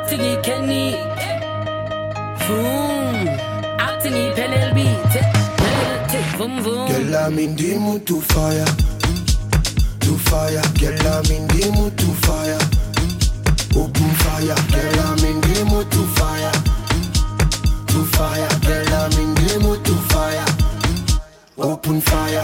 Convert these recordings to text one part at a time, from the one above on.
Outingi Kenny. Boom. Outingi PLB. Boom boom. Girl, I'm in the mood to fire. To fire. Girl, I'm in the mood to fire. Open fire. Girl, I'm in the mood to fire. To fire. Girl, I'm in the mood to fire. Open fire.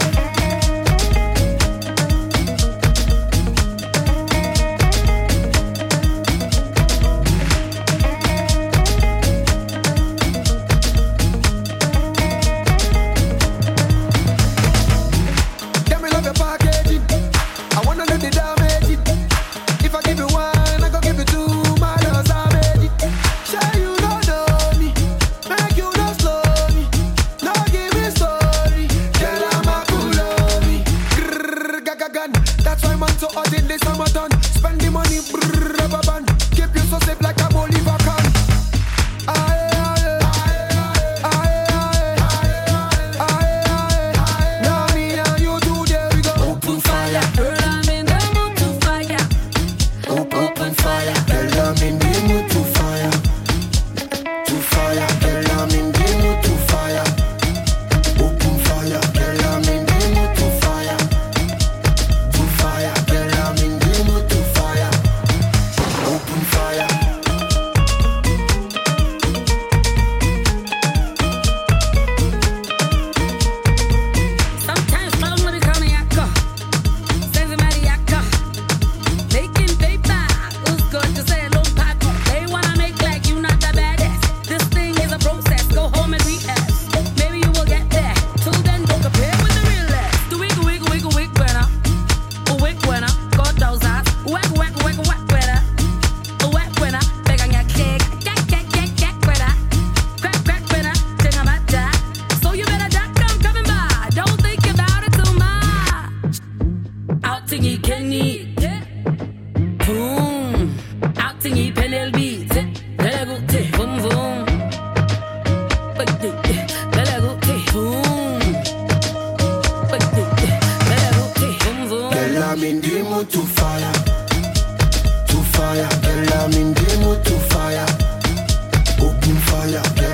Fire.